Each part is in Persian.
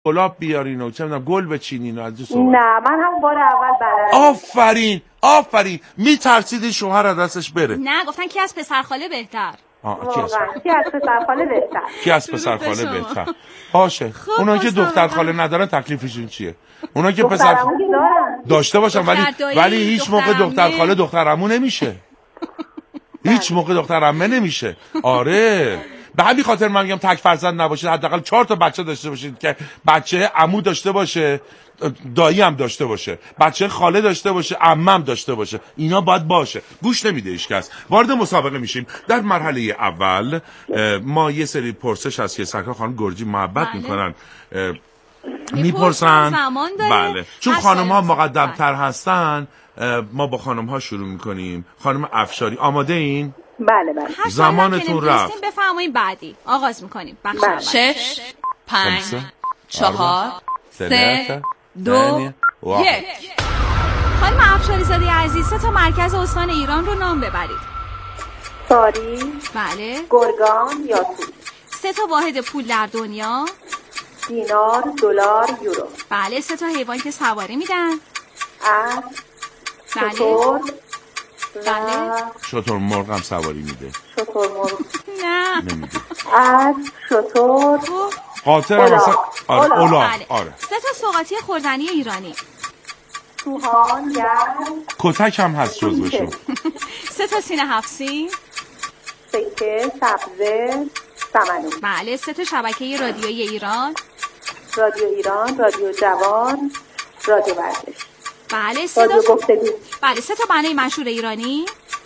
گلاب بیارین و چه میدونم گل بچینین و از این صحبت. نه من هم بار اول بلدم. آفرین میترسیدی شوهر دستش بره. نه گفتن کی از پسرخاله بهتر. کی از پسرخاله بهتر. کی از پسرخاله بهتر. باشه. اونا که دختر خاله ندارن تکلیفشون چیه؟ اونا که پسر داشته باشن ولی هیچ موقع دختر خاله دختر عمو نمیشه. هیچ موقع دختر عمه نمیشه. آره. به همین خاطر من میگم تک فرزند نباشید، حداقل 4 تا بچه داشته باشید که بچه عمو داشته باشه، دایی هم داشته باشه، بچه خاله داشته باشه، عمه هم داشته باشه. اینا باید باشه. گوش نمیده هیچکس. وارد مسابقه میشیم. در مرحله اول ما یه سری پرسش هست که سرکار خانم گرجی محبت میکنن میپرسن. بله. چون خانم‌ها مقدم‌تر هستن ما با خانم‌ها شروع میکنیم. خانم افشاری آماده این؟ بله. زمانتون رفت. بفرمایید بعدی آغاز میکنیم. بخش اول. 6 5 4 3 2 1. خانم افشاری زاده عزیز 3 تا مرکز استان ایران رو نام ببرید. ساری. بله. گرگان، یاسوج. 3 تا واحد پول در دنیا. دینار، دلار، یورو. بله. 3 تا حیوان که سواری میدن. اسب. بله. شتر. بله. شتر مرغ هم سواری میده. شتر مرغ نه. نمیده. اسب، شتر. قاطر هم مثلا الاغ. بله. آره. 3 تا سوغاتی خوردنی ایرانی. سوهان، گرم. کتک هم هست جزوشون. 3 تا سینه 7 سین. سکه، سبزه، سمنو. بله. 3 تا شبکه رادیویی ایران. رادیو ایران، رادیو جوان، رادیو ورزش. بله. 3 تا گفتگو. بله. 3 تا بنای مشهور ایرانی.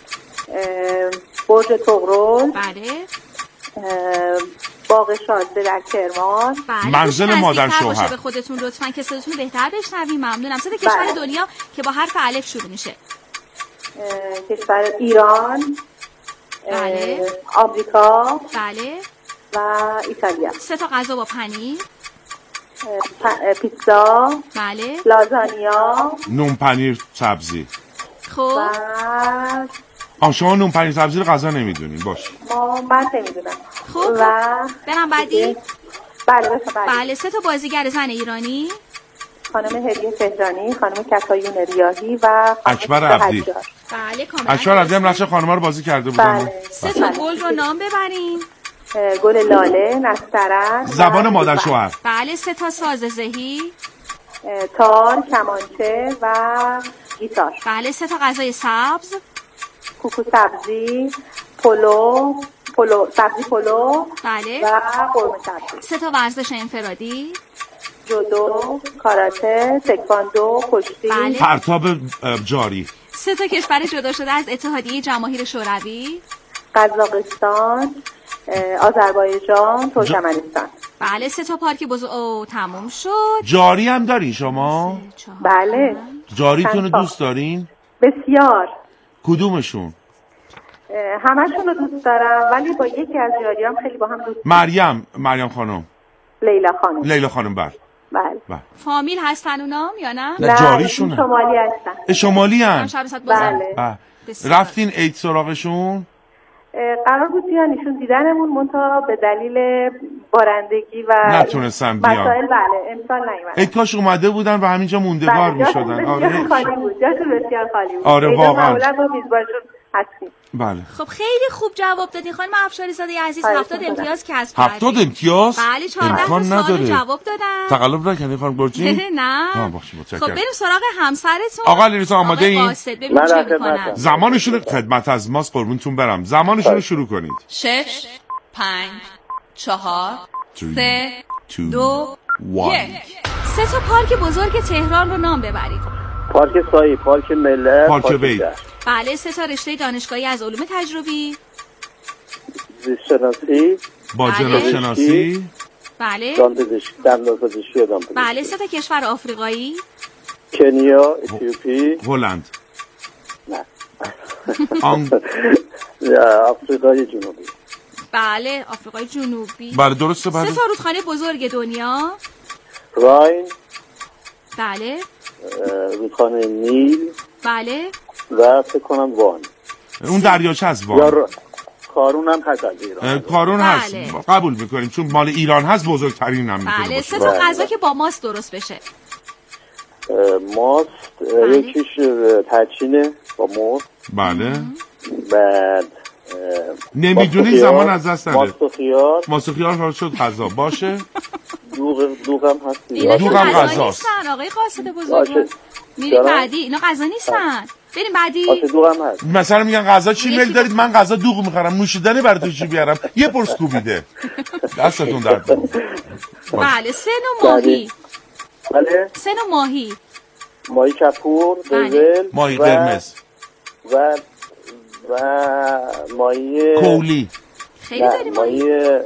برج طغرل. بله. باغ شازده در کرمان. بله. منزل مادر شوهر. به خودتون لطفاً که صداتون رو بهتر بشنویم. ممنونم. 3 تا کشور دنیا که با حرف الف شروع میشه. کشور ایران. بله. آمریکا. بله. و ایتالیا. 3 تا غذا با پنیر. پیتزا. بله. لازانیا. نون پنیر سبزی. خب. شما نون پنیر سبزی رو غذا نمیدونین. باشه. من نمیدونم. خب. برم بعدی. بله. 3 تا بازیگر زن ایرانی. خانم هدیه تهرانی، خانم کفایون ریاحی و اکبر عبدی. بله کاملا. اکبر عبدی هم نقش خانم‌ها رو بازی کرده بودن. بله. 3 تا گل رو نام ببرین. گل لاله، نسترن. زبان مادر شوهر. بله. 3 تا ساز زهی. تار، کمانچه و گیتار. بله. 3 تا غذای سبز. کوکو سبزی، سبزی پلو. بله. و قرمه سبزی. 3 تا ورزش انفرادی. جودو، کاراته، تکواندو، کشتی. بله. پرتاب جاری. 3 تا کشور جدا شده از اتحادیه جماهیر شوروی. قزاقستان، آذربایجان، ترکمنستان. بله. 3 تا پارک بزرگ. تموم شد. جاری هم دارین شما؟ بله. جاریتون رو دوست دارین؟ بسیار. کدومشون؟ همشون رو دوست دارم ولی با یکی از جاریام خیلی با هم دوست مریم خانم. لیلا خانم. بله. فامیل هستن اونام یا نه؟ نه جاریشونه. شمالی هستن. شمالی هم؟ بله. رفتین عید سراغشون؟ قرار بود بیان ایشون دیدنمون منتها به دلیل بارندگی و نتونستن بیان. مسائل امسال نیومدن. ای کاش اومده بودن و همینجا موندگار میشدن. آره. خالی بود. جاشون بسیار خالی بود. آره واقعا. معمولا با میزبانشون هستیم. بله. خب خیلی خوب جواب دادین خانم افشاری زاده عزیز. 70 امتیاز کسب کردین. 70 امتیاز؟ بله. 14 تا سوال جواب دادن. تقلب نکنید خانم گرجی؟ نه. باشه متشکرم. خب بریم سراغ همسرتون. آقا علیرضا آماده این؟ ببینیم چه میکنن. زمانشون خدمت از ماست قربونتون برم. زمانشون رو شروع کنید. 6 5 4 3 2 1. 3 تا پارک بزرگ تهران رو نام ببرید. پارک سایی، پارک ملت، پارک وی. بله. 3 تا رشته دانشگاهی از علوم تجربی. زیست‌شناسی، باجناق شناسی. بله. دندانپزشکی و دامپزشکی. بله. 3 تا کشور آفریقایی. کنیا، اتیوپی. هلند. نه. آفریقای جنوبی. بله. آفریقای جنوبی. بله درسته. 3 تا رودخانه بزرگ دنیا. راین. بله. رودخانه نیل. بله. و فکر کنم وان. اون دریاچه از وان. کارون هم هست از ایران. کارون هست قبول میکنیم چون مال ایران هست، بزرگترین هم میتونه بله. باشه. 3 تا غذا که با ماست درست بشه. ماست یکیش تچینه با ماست. بله. بعد نمیدونی زمان از دست نده. ماست و خیار شد غذا باشه. دوغ هم هست. اینا غذاست. آقای قاصد بزرگ. میریم بعدی. اینا غذا نیستن. بریم بعدی. دوغ هم هست. مثلا میگن غذا چی میل دارید؟ من غذا دوغ میخرم. نوشیدنی براتون چی بیارم؟ یه پرس کوبیده. دستتون درد نکنه. بله. 3 نوع ماهی. بله. 3 نوع ماهی. ماهی کپور، دزل، ماهی قرمز و ماهی کولی. خیلی داریم ماهی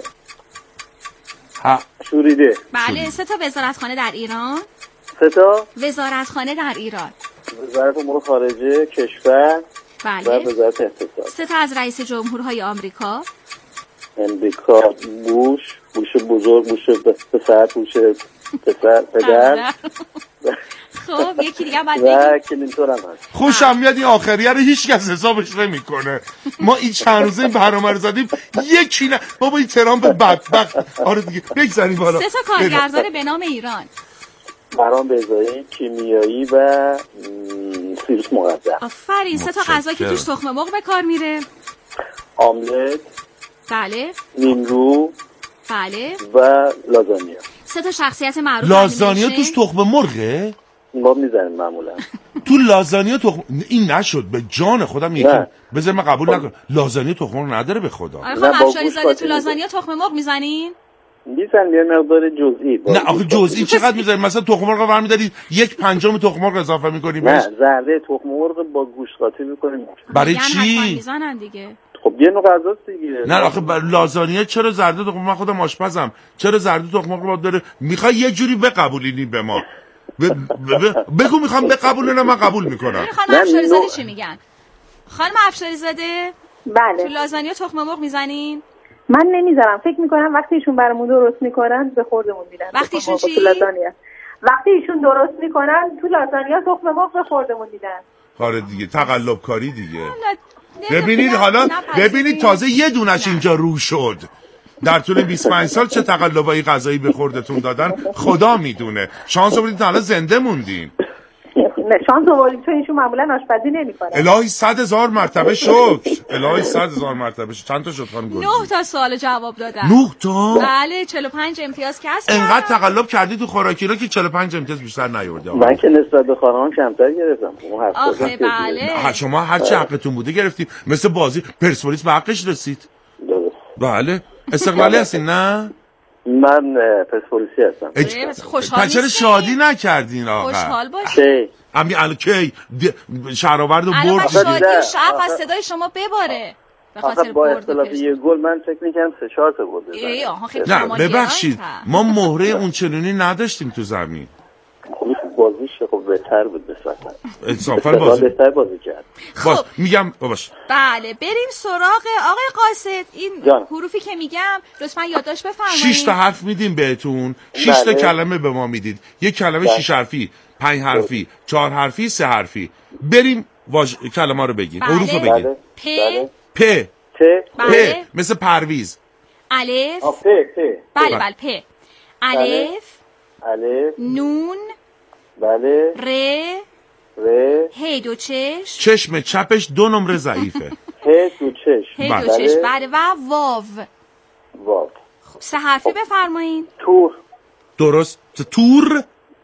شوریده. بله. 3 تا وزارتخانه در ایران. 3 تا وزارتخانه در ایران. وزارت امور خارجه کشور. بله. و وزارت اقتصاد. 3 تا از رئیس جمهورهای آمریکا. بوش بزرگ، بوش پسر، بوش پدر. خب یکی دیگه بعد و کلینتون هم هست. خوشم میاد این آخریه رو هیچ کس حسابش نمیکنه. ما این چند روزه این برنامه رو زدیم یکی نه. بابا این ترامپ بدبخت. آره دیگه بگذاریم بالا. 3 تا کارگردان به نام ایران. برام بیضایی، کیمیایی و سیروس مقدم. آفرین. 3 تا غذا که توش تخم مرغ به کار میره. آملت. بله. نیمرو. بله. و لازانیا. 3 تا شخصیت معروف. لازانیا توش تخم مرغه؟ ما میزنیم معمولا. تو لازانیا تخم این نشد به جان خودم یکی. بذار من قبول نکنم. لازانیا تخم مرغ نداره به خدا. آره خب افشاری زاده تو لازانیا تخم مرغ میزنین؟ میزنیم یه مقدار جزئی. نه آخه جزئی چقدر میزنید؟ مثلا تخم مرغ رو برمی‌دارید 1/5 تخم مرغ اضافه می‌کنید. نه ذره تخم مرغ با گوشت قاطی می‌کنیم. برای چی؟ میزنن دیگه. خب یه نوع غذاست دیگه. نه آخه لازانیا چرا زرده تخم؟ من خودم آشپزم. چرا زرده تخم مرغ باید داره؟ میخوای یه جوری بقبولینی به ما. بگو میخوام بقبولونم من قبول میکنم. خانم افشاری زاده چی میگن؟ خانم افشاری زاده بله. تو لازانیا تخم مرغ میزنین؟ من نمیذارم. فکر میکنم وقتی ایشون برامون درست میکنن به خوردمون میدن. وقتی ایشون چی؟ وقتی ایشون درست میکنن تو لازانیا تخم مرغ به خوردمون میدن. آره دیگه تقلب کاری دیگه. ببینید حالا ببینید تازه یه دونش اینجا رو شد. در طول 25 سال چه تقلبایی غذایی به خوردتون دادن خدا میدونه. شانس آوردید تا حالا زنده موندین. نه شانس آوردید چون ایشون معمولا آشپزی نمیکنه. الهی 100,000 مرتبه شکر. الهی 100,000 مرتبه شکر. چند تا شد خانم گل؟ 9 تا سوال جواب دادن. 9 تا؟ بله 45 امتیاز کسب کردن. انقدر تقلب کردی تو خوراکی رو که 45 امتیاز بیشتر نیورده. من که نسبت به خانم‌ها کمتر گرفتم. آخه بله. شما هر چه حقتون بوده گرفتید. مثل بازی پرسپولیس به حقش رسید. درست. بله. استقلالی هستین نه؟ من پرسپولیسی هستم. خوشحال چرا شادی نکردین آقا؟ خوشحال باشید. همین الکی شهرآورد و برد. شادی و شعف از صدای شما بباره. به خاطر با اختلاف یه گل من فکر می‌کنم 3-4 تا گل بزنم. نه ببخشید ما مهره اون چنونی نداشتیم تو زمین. بازیش خب بهتر بود نسبتا. انصافا بازی بهتر بازی کرد. خب میگم باش. بله بریم سراغ آقای قاصد. این حروفی که میگم لطفا یادداشت بفرمایید. 6 تا حرف میدیم بهتون. 6 تا کلمه به ما میدید. یک کلمه 6 حرفی، 5 حرفی، 4 حرفی، 3 حرفی. بریم کلمه رو بگید. حروف رو بگید. پ پ مثل پرویز. الف. پ بله بله پ. الف. نون. بله. ر. هی دو چشم. چشم چپش 2 نمره ضعیفه. هی دو چشم. هی دو چشم. بله و واو. خب 3 حرفی بفرمایید. تور. درست. تور.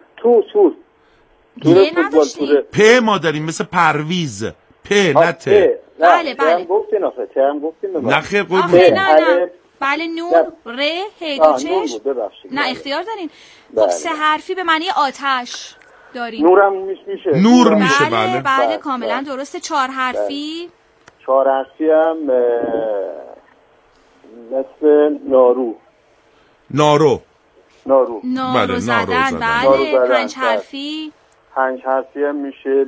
یه نداشتی. پ ما داریم مثل پرویز. پ نه ت. بله بله. نه خیر آخه نه. بله نون ر هی دو چشم. نه اختیار دارین. خب 3 حرفی به معنی آتش داریم. نورم میشه. نور میشه بله. بله کاملا درسته. 4 حرفی. 4 حرفی هم مثل نارو زدن. بله 5 حرفی. 5 حرفی هم میشه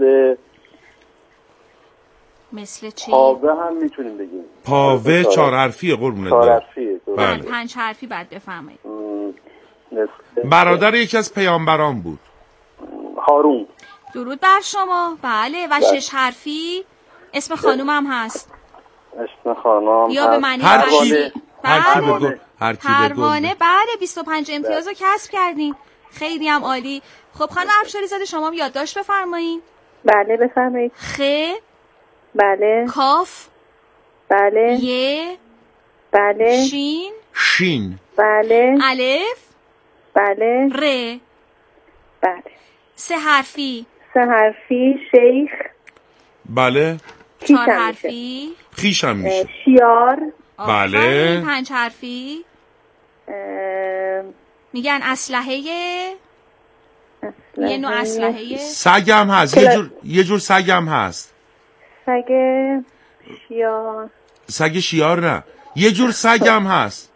مثل چی؟ پاوه هم میتونیم بگیم. پاوه 4 حرفیه قربونت. 4 حرفیه. بله 5 حرفی بعد بفرمایید. برادر یکی از پیامبران بود. هارون. درود بر شما. بله و 6 حرفی اسم خانوم هم هست. اسم خانم یا به معنی هر کی بگو. پروانه. بله 25 امتیاز رو کسب کردین. خیلی هم عالی. خب خانم افشاری زاده شما هم یادداشت بفرمایین. بله بفرمایید. خ. بله. کاف. بله. ی. بله. شین. بله. الف. بله. ر. بله. 3 حرفی. 3 حرفی. شیخ. بله. 4 حرفی. خیش هم میشه. شیار. بله. 5 حرفی. میگن اسلحه. یه نوع اسلحه. سگ هم هست. یه جور سگ هم هست. سگ شیار. سگ شیار نه. یه جور سگ هم هست.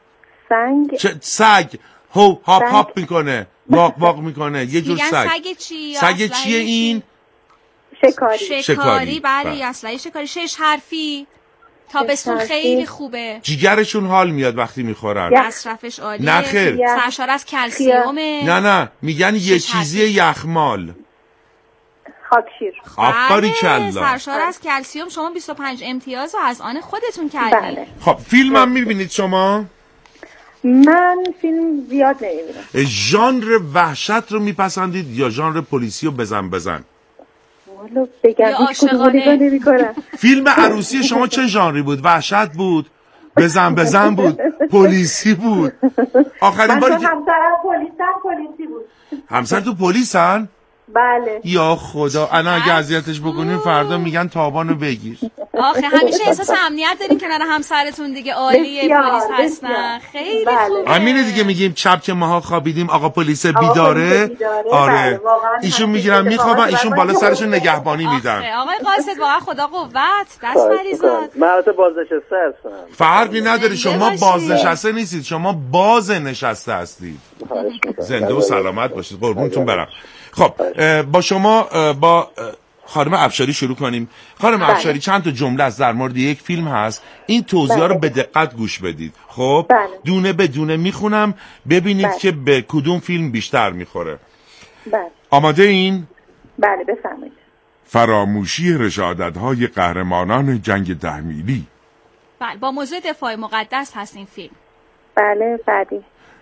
سگ هاپ میکنه، واق میکنه. یه جور سگ. سگ چیه این؟ شکاری. بله اسلحه شکاری. 6 حرفی. تابستون خیلی خوبه. جیگرشون حال میاد وقتی میخورن. مصرفش عالیه. نه خیر. سرشار از کلسیومه. نه میگن یه چیزی یخمال. خاکشیر. آفرین کلا. سرشار از کلسیوم. شما 25 امتیاز رو از آن خودتون کردید. بله. خب فیلم هم میبینید شما؟ من فیلم زیاد نمیبینم. ژانر وحشت رو میپسندید یا ژانر پلیسی و بزن؟ والو بگم هیچ کدوم نمی‌کنم. فیلم عروسی شما چه ژانری بود؟ وحشت بود؟ بزن بود؟ پلیسی بود؟ آخرین باری که همسرم پلیسی بود. همسر تو پلیسن؟ بله. یا خدا الان اگه اذیتش بکنین فردا میگن تابانو بگیر. آخه همیشه احساس امنیت دارین کنار همسرتون دیگه. عالیه پلیس هستن. خیلی خوبه. همینه دیگه میگیم شب که ماها خوابیدیم آقا پلیس بیداره. آره ایشون میگیرن میخوابن ایشون بالا سرشون نگهبانی میدن. آقای قاصد واقعا خدا قوت. دست مریضات. من البته بازنشسته هستم. فرقی نداره شما بازنشسته نیستید شما باز نشسته هستید. زنده و سلامت باشید قربونتون برم. خب با شما با خانم افشاری شروع کنیم. خانم افشاری چند تا جمله از در مورد یک فیلم هست. این توضیحا رو به دقت گوش بدید. خب دونه به دونه میخونم ببینید که به کدوم فیلم بیشتر میخوره. آماده این؟ بله بفرمایید. فراموشی رشادت‌های قهرمانان جنگ 10 میلی. بله با موضوع دفاع مقدس هست این فیلم. بله بعدی.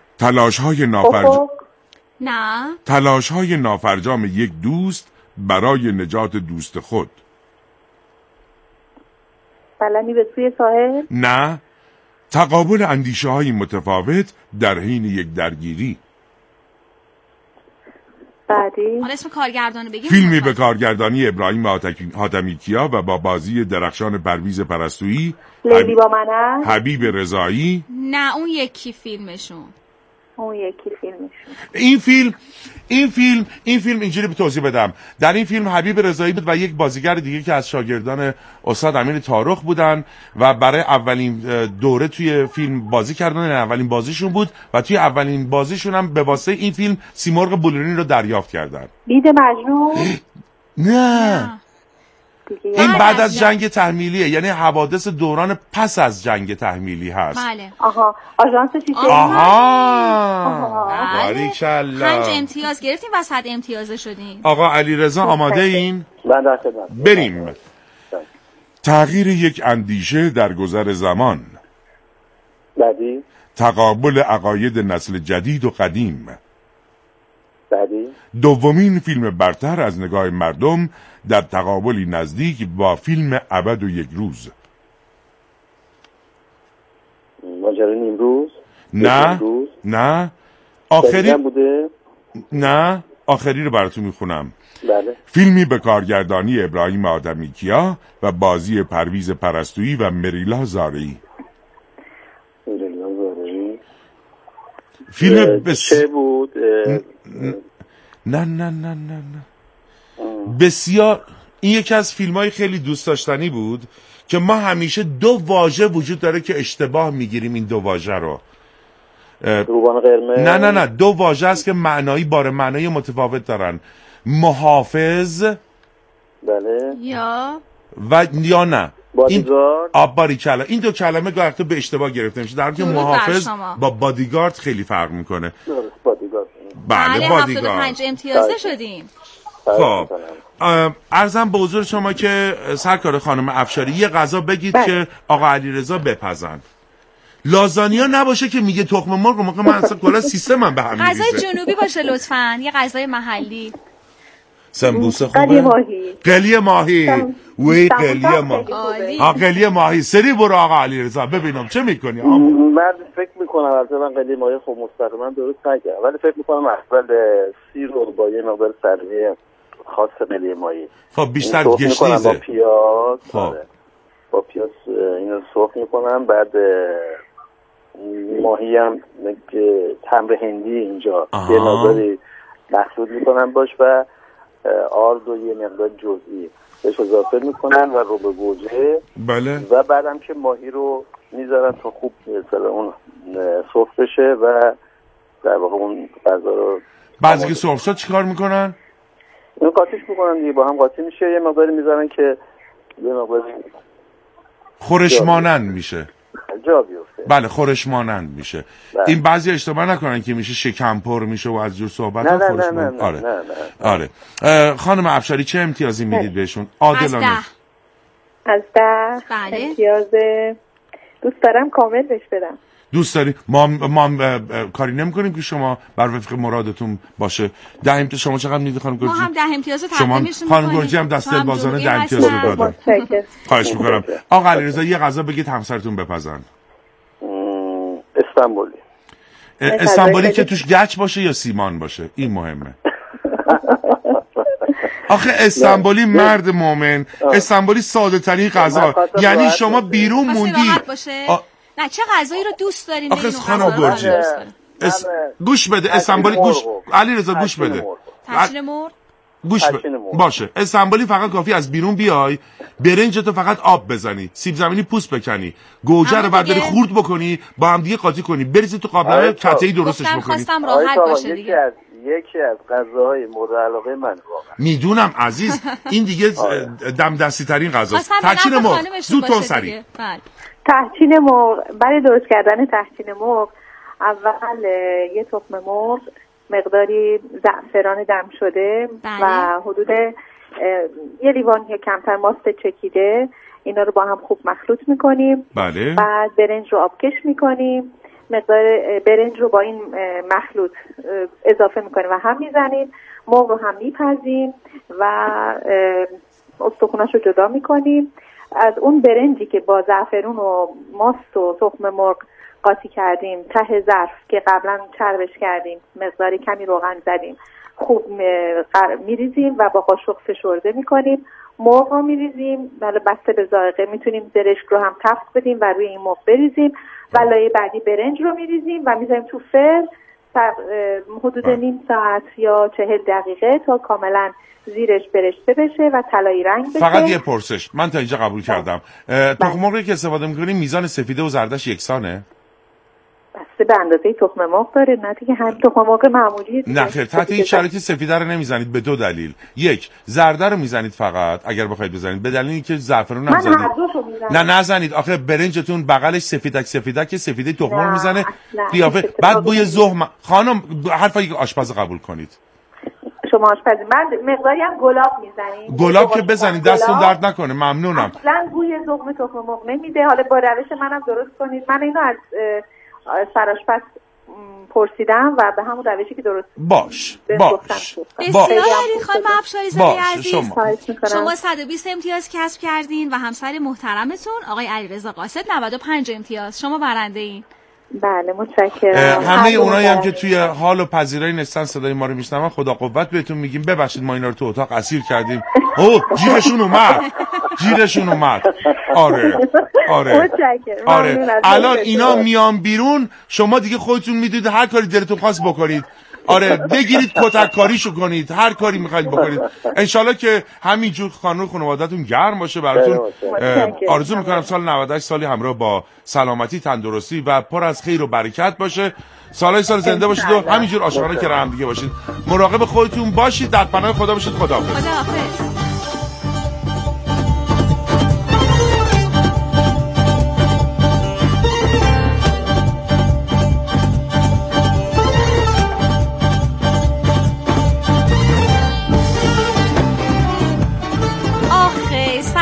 تلاش‌های نافرجام یک دوست برای نجات دوست خود. بلنی به سوی ساحل؟ نه. تقابل اندیشه‌های متفاوت در حین یک درگیری. بعدی. حالا اسم کارگردانو بگیم. فیلمی به کارگردانی ابراهیم حاتمیکیا و با بازی درخشان پرویز پرستویی. لیلی با من حبیب رضایی. نه اون یکی فیلمشون. این فیلم اینجوری به توضیح بدم. در این فیلم حبیب رضایی بود و یک بازیگر دیگه که از شاگردان استاد امین طارق بودن و برای اولین دوره توی فیلم بازی کردن. اولین بازیشون بود و توی اولین بازیشون هم به واسطه این فیلم سیمرغ بلورین رو دریافت کردن. بید مجنون؟ نه این بعد از جنگ تحمیلیه یعنی حوادث دوران پس از جنگ تحمیلی هست. بله. آها آژانس چیزی. باریکلا. 5 امتیاز گرفتیم و 100 امتیاز شدیم. آقا علیرضا آماده این؟ بریم. تغییر یک اندیشه در گذر زمان. بعدی. تقابل عقاید نسل جدید و قدیم. بعدی. دومین فیلم برتر از نگاه مردم در تقابلی نزدیک با فیلم ابد و یک روز. ماجرای نیمروز؟ نه آخری بوده؟ نه آخری رو براتون میخونم. بله. فیلمی به کارگردانی ابراهیم حاتمیکیا و بازی پرویز پرستویی و مریلا زارعی. فیلم چه بود؟ نه بسیار این یکی از فیلم‌های خیلی دوست داشتنی بود که ما همیشه 2 واژه وجود داره که اشتباه میگیریم این 2 واژه رو. روبان قرمز؟ نه 2 واژه است که معنای متفاوت دارن. محافظ بله یا نه بادیگارد. باریکلا. این 2 کلمه گاهی به اشتباه گرفته میشه در حالی که محافظ با بادیگارد خیلی فرق میکنه. بادیگارد. بله 75 امتیازه شدیم. خب عرضم به حضور شما که سرکار خانم افشاری یه غذا بگید که آقا علیرضا بپزند. لازانیا نباشه که میگه تخم مرغ، موقع من اصلا کلا سیستمم به هم میریزه. غذای جنوبی باشه لطفاً، یه غذای محلی. سمبوسه خوبه؟ قلی ماهی. وی قلی ماهی. سری برو آقا علیرضا ببینم چه میکنی. من فکر میکنم البته من قلی ماهی خب مستقیما درست نگم، ولی فکر میکنم اول سی رو با یه مقدار سرمی خاص قلی ماهی. خب بیشتر گشنیزه. با پیاز. خب با پیاز اینو سرخ میکنم، بعد ماهی هم تمر هندی اینجا یه مقداری مخلوط میکنم باش و آرد و یه مقدار جزئی بهش اضافه میکنن و رو به گوجه. بله. و بعدم که ماهی رو میذارن تا خوب مثلا اون سرخ بشه و در واقع اون غذا رو بعضی که سرخ شد چیکار میکنن؟ اینو قاطیش میکنن دیگه، با هم قاطی میشه، یه مقداری میذارن که یه مقداری خورش مانند میشه. جا بیفته. بله خورش مانند میشه. بله. این بعضی اشتباه نکنن که میشه شکم پر میشه و از جور صحبت ها خورش مانند. آره. خانم افشاری چه امتیازی میدید بهشون؟ عادلانه. از 10. بله. امتیاز دوست دارم کامل بهش بدم. دوست داری؟ ما کاری نمی‌کنیم که شما بر وفق مرادتون باشه. 10 امتیاز شما چقدر میدید خانم گرجی؟ ما هم 10 امتیاز تقدیمش می‌کنیم. خانم گرجی هم دست دل بازانه 10 امتیاز رو دادن. خواهش می‌کنم. آقا علیرضا یه غذا بگید همسرتون بپزن. استانبولی که توش گچ باشه یا سیمان باشه، این مهمه. آخه استانبولی مرد مومن، استانبولی ساده ترین غذا، یعنی شما بیرون موندی. نه چه غذایی رو دوست دارین؟ آخه خانم گرجی گوش بده، استانبولی علیرضا گوش بده. ترشین مرغ گوش باشه. استانبولی فقط کافی از بیرون بیای، برنجتو فقط آب بزنی، سیب زمینی پوست بکنی، گوجه رو بعد بری خورد بکنی، با هم دیگه قاطی کنی، بریزی تو قابلمه کته‌ای درستش بکنی. خواستم راحت باشه دیگه. یکی از غذاهای مورد علاقه من واقعا. میدونم عزیز، این دیگه دم دستی ترین غذاست. تحچین مرغ زودتون سری. تحچین مرغ، برای درست کردن تحچین مرغ اول یه تخم مرغ، مقداری زعفران دم شده و حدود یه لیوان یا کمتر ماست چکیده، اینا رو با هم خوب مخلوط میکنیم. بله. بعد برنج رو آبکش میکنیم، مقدار برنج رو با این مخلوط اضافه میکنیم و هم میزنیم، مرغ رو هم میپزیم و استخوناش رو جدا میکنیم. از اون برنجی که با زعفرون و ماست و تخم مرغ قاطی کردیم ته ظرف که قبلا چربش کردیم، مقداری کمی روغن زدیم، خوب میریزیم و با قاشق فشرده میکنیم. مرغ رو میریزیم، بسته به ذائقه میتونیم زرشک رو هم تفت بدیم و روی این مرغ بریزیم و لایه بعدی برنج رو میریزیم و میذاریم تو فرن حدود نیم ساعت یا 40 دقیقه تا کاملا زیرش برشته بشه و طلایی رنگ بشه. فقط یه پرسش من تا اینجا قبول کردم. تخم مرغی که استفاده میکنیم میزان سفیده و زردش یکسانه؟ بسته به اندازه تخم مرغ داره، نه دیگه هم تخم مرغ معمولی. نه خیر، تحت این شرایط سفیده رو نمیزنید به 2 دلیل. یک، زرده رو میزنید فقط اگر بخواید بزنید، به دلیلی که زعفرون هم زدید. نه نزنید، آخه برنجتون بقلش سفیدک سفیده تخم مرغ میزنه قیافه، بعد بوی زهر. خانم حرفای آشپز قبول کنید. شما آشپزی، من مقداری هم گلاب میزنید. گلاب که بزنید دستون درد نکنه، ممنونم. اصلا بوی زخم تخم مرغ نمیده. حالا با روش منم درست کنید. من اینو از سرآشپز پرسیدم و به همون روشی که درست باش بسیار خانم افشاری زاده عزیز، شما 120 امتیاز کسب کردین و همسر محترمتون آقای علیرضا قاصد 95 امتیاز. شما برنده این. بله متشکرم. همه اونایی هم که توی حال و پذیرایی نستن صدای ما رو میشنون، خدا قوت بهتون میگیم. ببخشید ما اینا رو تو اتاق اسیر کردیم. اوه جیرشون اومد. آره الان اینا میان بیرون، شما دیگه خودتون میدونید هر کاری دلتون خواست بکنید. آره بگیرید کتک کاریشو کنید، هر کاری میخواید بکنید. انشالله که همینجور خانواده‌تون گرم باشه براتون. آرزو میکنم سال 98 سالی همراه با سلامتی، تندرستی و پر از خیر و برکت باشه. سال زنده باشید و همینجور عاشقانه که هم دیگه باشید. مراقب خودتون باشید، در پناه خدا باشید. خداحافظ.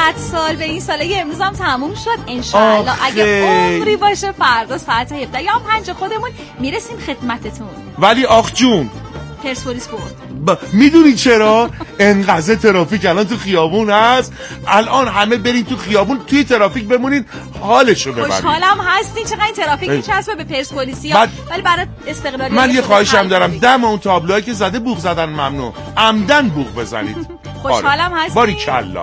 سال به این سال امروز هم تموم شد انشالله اگه عمری باشه فردا ساعت 17 یا 5 خودمون میرسیم خدمتتون. ولی آخ جون پرسپولیس برد. میدونی چرا؟ انقدر ترافیک الان تو خیابون هست، الان همه برین تو خیابون توی ترافیک بمونین حالشو ببرین. خوشحالم هستین چقدر ترافیک میچسبه به پرسپولیسیا، ولی برای استقلالی من یه خواهشم دارم، دم اون تابلوهایی که زده بوق زدن ممنوع، عمدن بوق بزنید. خوشحالم هستین. باریکلا.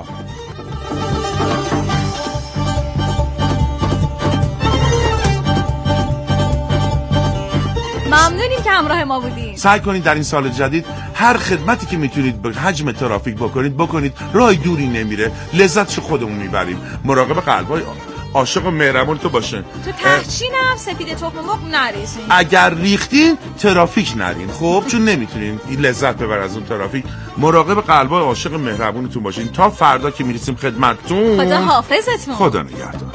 ممنونیم که همراه ما بودید. سعی کنید در این سال جدید هر خدمتی که میتونید به حجم ترافیک بکنید. راه دوری نمیره، لذتشو خودمون میبریم. مراقب قلبای عاشق و مهربون تو باشه. تو تحچینم سفید تخم مرغ نریزین. اگر ریختین ترافیک نرین، خب چون نمیتونین این لذت ببر از اون ترافیک. مراقب قلبای عاشق و مهربونتون باشین تا فردا که میرسیم خدمتتون. خدا حافظتون. خدا نگهدار.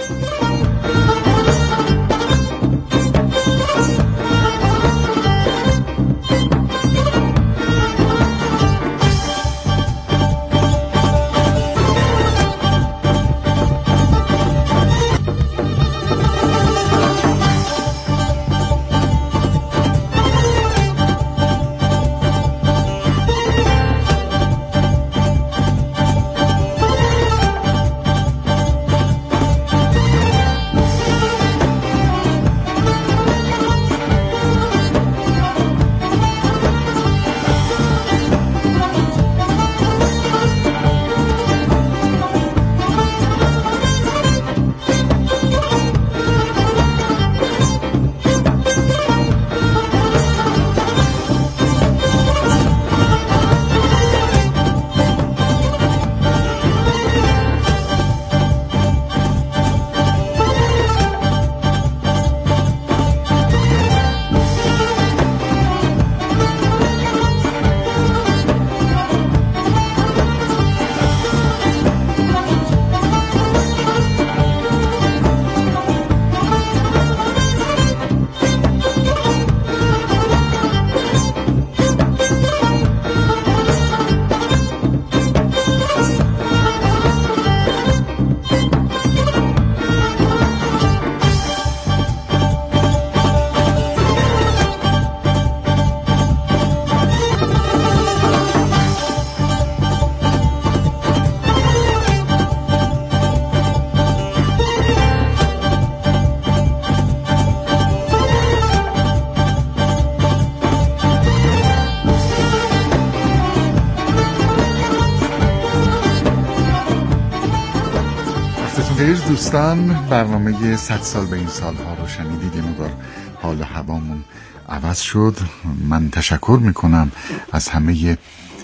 دوستان، برنامه 100 سال به این سالها رو شنیدید. یه مقدار حال و هوامون عوض شد. من تشکر میکنم از همه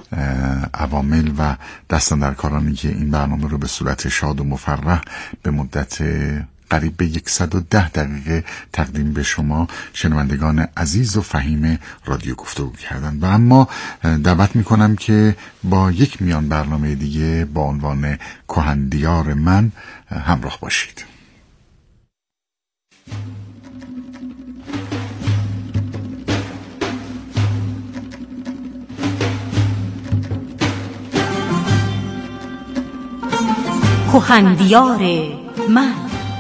عوامل و دستاندرکارانی که این برنامه رو به صورت شاد و مفرح به مدت قریب به 110 دقیقه تقدیم به شما شنوندگان عزیز و فهیم رادیو گفتگو کردن. و اما دعوت میکنم که با یک میان برنامه دیگه با عنوان کهندیار من همراه باشید. کهندیار من.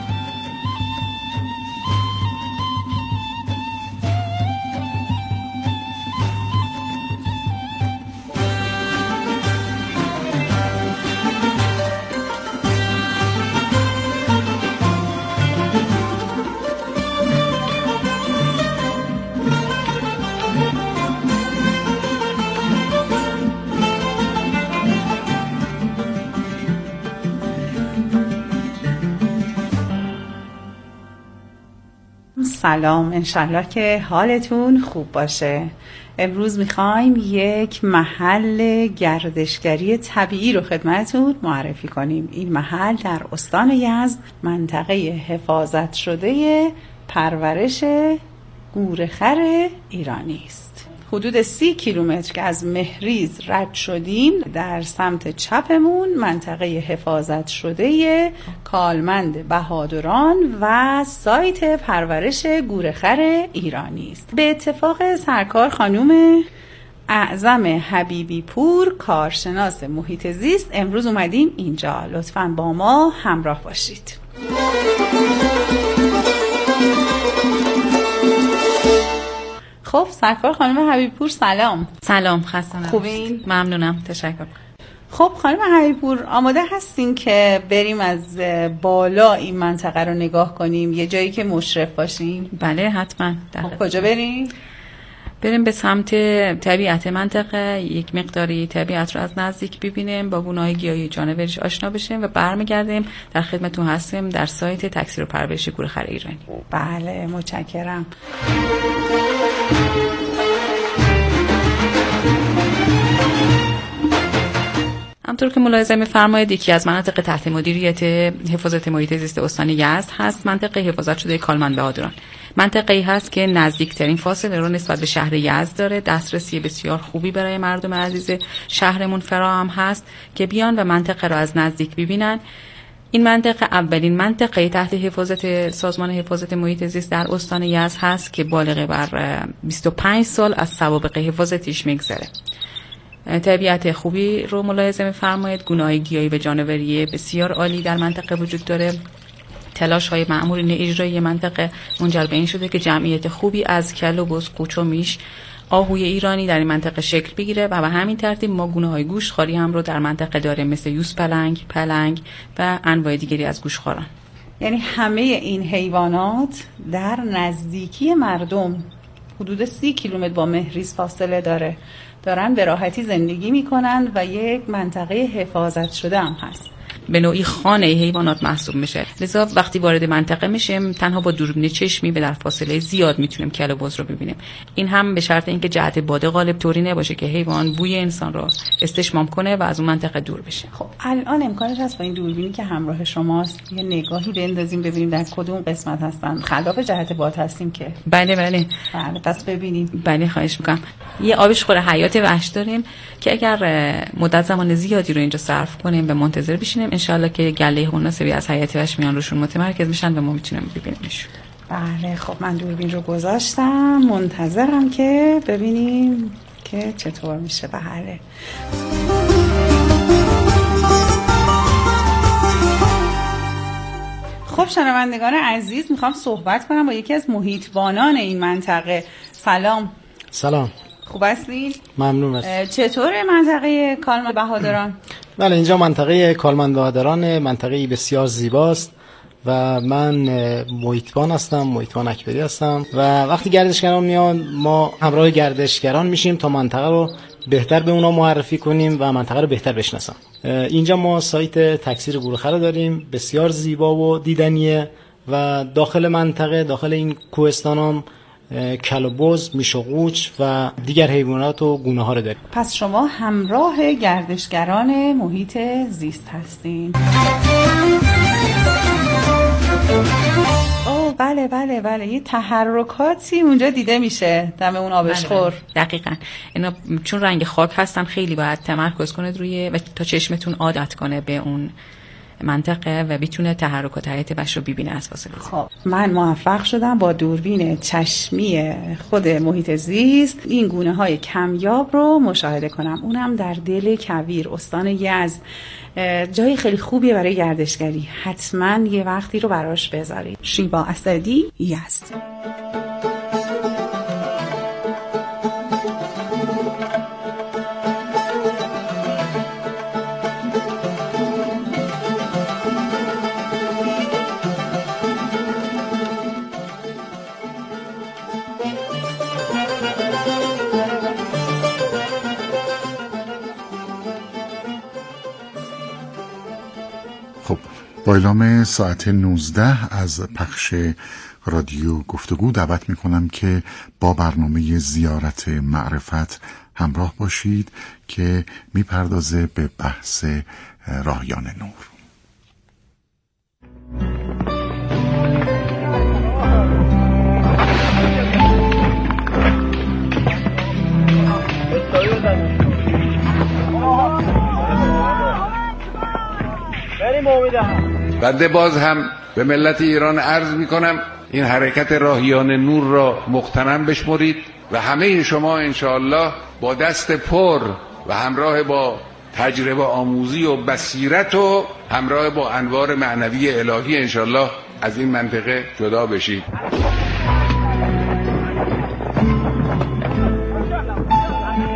سلام، انشالله که حالتون خوب باشه. امروز میخوایم یک محل گردشگری طبیعی رو خدمتتون معرفی کنیم. این محل در استان یزد، منطقه حفاظت شده پرورش گورخر ایرانی است. حدود 30 کیلومتر که از مهریز رد شدیم، در سمت چپمون منطقه حفاظت شده کالمند بهادران و سایت پرورش گورخر ایرانی است. به اتفاق سرکار خانم اعظم حبیبی پور، کارشناس محیط زیست، امروز اومدیم اینجا. لطفاً با ما همراه باشید. خب سرکار خانم حبیبی پور، سلام. سلام، خسته نباشید. خوبین؟ ممنونم، تشکر. خب خانم حبیبی پور، آماده هستین که بریم از بالا این منطقه رو نگاه کنیم، یه جایی که مشرف باشیم؟ بله حتما. خب کجا بریم؟ بریم به سمت طبیعت منطقه، یک مقداری طبیعت رو از نزدیک ببینیم، با گونه‌های گیاهی جانوریش آشنا بشیم و برمیگردیم. در خدمتتون هستیم در سایت تکثیر و پرورش گورخر ایرانی. بله متشکرم. همطور که ملاحظه می‌فرمایید یکی از مناطق تحت مدیریت حفاظت محیط زیست استان یزد هست منطقه حفاظت شده کالمن بهادران. منطقه‌ای هست که نزدیکترین فاصله رو نسبت به شهر یزد داره. دسترسی بسیار خوبی برای مردم عزیز شهرمون فراهم هست که بیان و منطقه رو از نزدیک ببینن. این منطقه اولین منطقه تحت حفاظت سازمان حفاظت محیط زیست در استان یزد هست که بالغ بر 25 سال از سوابق حفاظتیش میگذره. طبیعت خوبی رو ملاحظه می‌فرمایید. گونه‌های گیاهی و جانوری بسیار عالی در منطقه وجود داره. تلاش‌های مأمورین اجرایی منطقه منجر به این شده که جمعیت خوبی از کل و بز، قوچ و میش، آهوی ایرانی در این منطقه شکل بگیره و به همین ترتیب ما گونه‌های گوشتخواری هم رو در منطقه داریم، مثل یوز پلنگ و انواع دیگری از گوشتخواران. یعنی همه این حیوانات در نزدیکی مردم، حدود 30 کیلومتر با مهریز فاصله دارن به راحتی زندگی میکنن و یک منطقه حفاظت شده هم هست. به نوعی خانه حیوانات محسوب میشه. لذا وقتی وارد منطقه میشیم تنها با دوربین چشمی به در فاصله زیاد میتونیم کل و بز رو ببینیم. این هم به شرط اینکه جهت باد غالب طوری نباشه که حیوان بوی انسان رو استشمام کنه و از اون منطقه دور بشه. خب الان امکانش هست با این دوربینی که همراه شماست یه نگاهی بندازیم ببینیم در کدوم قسمت هستن؟ خلاف جهت باد هستیم که؟ بله پس ببینیم. بله خواهش میکنم. یه آبشخور حیات وحش داریم که اگر مدت زمان زیادی رو اینجا صرف کنیم و منتظر بشینیم انشالله که گله مناسبی از حیات وحش میان روشون متمرکز میشن و ما میتونیم ببینیمشون. بله خب من دوربین رو گذاشتم، منتظرم که ببینیم که چطور میشه. بله خب شنوندگان عزیز، میخوام صحبت کنم با یکی از محیطبانان این منطقه. سلام. خوب هستین؟ ممنون است. چطور منطقه کالمن بهادران؟ بله اینجا منطقه کالمن بهادران منطقه‌ای بسیار زیباست و من محیطبان هستم، محیطبان اکبری هستم و وقتی گردشگران میان ما همراه گردشگران میشیم تا منطقه رو بهتر به اونا معرفی کنیم و منطقه رو بهتر بشناسن. اینجا ما سایت تکثیر گورخر رو داریم، بسیار زیبا و دیدنیه و داخل منطقه، داخل این کوهستانام کل و بز، میش و قوچ و دیگر حیوانات و گونه ها رو داریم. پس شما همراه گردشگران محیط زیست هستین؟ بله یه تحرکاتی اونجا دیده میشه دم اون آبشخور. دقیقاً اینا چون رنگ خاک هستن خیلی باید تمرکز کنید روی و تا چشمتون عادت کنه به اون منطقه و بتونه تحرکات حیات وحش رو ببینه از فاصله. خب من موفق شدم با دوربین چشمی خود محیط زیست این گونه های کمیاب رو مشاهده کنم، اونم در دل کویر استان یزد. جای خیلی خوبیه برای گردشگری، حتما یه وقتی رو براش بذارید. شیبا اسدی، یزد. با اعلام ساعت 19 از پخش رادیو گفتگو دعوت میکنم که با برنامه زیارت معرفت همراه باشید که میپردازه به بحث راهیان نور. بنده باز هم به ملت ایران عرض می کنم این حرکت راهیان نور را مغتنم بشمرید و همه شما انشاءالله با دست پر و همراه با تجربه آموزی و بصیرت و همراه با انوار معنوی الهی انشاءالله از این منطقه جدا بشید.